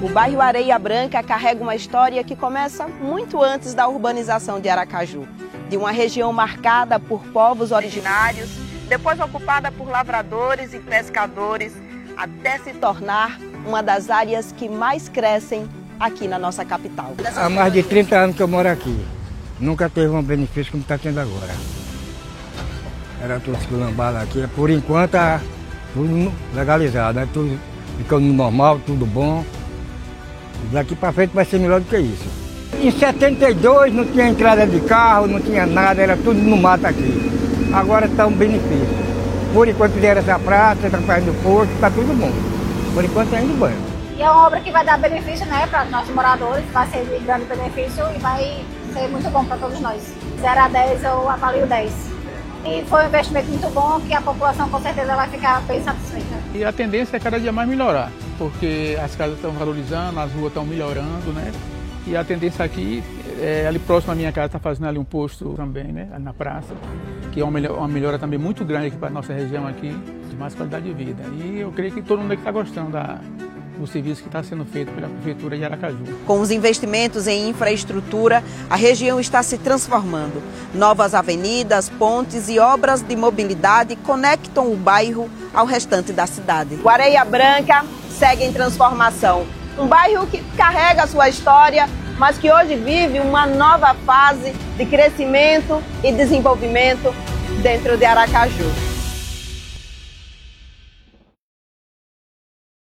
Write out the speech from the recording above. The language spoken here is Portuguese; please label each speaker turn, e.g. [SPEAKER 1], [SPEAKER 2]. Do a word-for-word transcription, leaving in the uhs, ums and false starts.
[SPEAKER 1] O bairro Areia Branca carrega uma história que começa muito antes da urbanização de Aracaju, de uma região marcada por povos originários, depois ocupada por lavradores e pescadores, até se tornar uma das áreas que mais crescem aqui na nossa capital.
[SPEAKER 2] Há mais de trinta anos que eu moro aqui. Nunca teve um benefício como está tendo agora. Era tudo esculambado aqui. Por enquanto, tá tudo legalizado, né? Tudo ficando normal, tudo bom. Daqui para frente vai ser melhor do que isso. Em setenta e dois não tinha entrada de carro, não tinha nada, era tudo no mato aqui. Agora está um benefício. Por enquanto fizeram essa praça, atrapalhando o posto, está tudo bom. Por enquanto está indo bem.
[SPEAKER 3] E é uma obra que vai dar benefício, né, para os nossos moradores, vai ser de grande benefício e vai ser muito bom para todos nós. zero a dez eu avalio dez. E foi um investimento muito bom que a população com certeza vai ficar bem satisfeita.
[SPEAKER 4] E a tendência é cada dia mais melhorar, porque as casas estão valorizando, as ruas estão melhorando, né? E a tendência aqui, é, ali próximo à minha casa, está fazendo ali um posto também, né? Ali na praça, que é uma melhora, uma melhora também muito grande aqui para a nossa região aqui, de mais qualidade de vida. E eu creio que todo mundo aqui está gostando da, do serviço que está sendo feito pela Prefeitura de Aracaju.
[SPEAKER 1] Com os investimentos em infraestrutura, a região está se transformando. Novas avenidas, pontes e obras de mobilidade conectam o bairro ao restante da cidade. O Areia Branca segue em transformação. Um bairro que carrega a sua história, mas que hoje vive uma nova fase de crescimento e desenvolvimento dentro de Aracaju.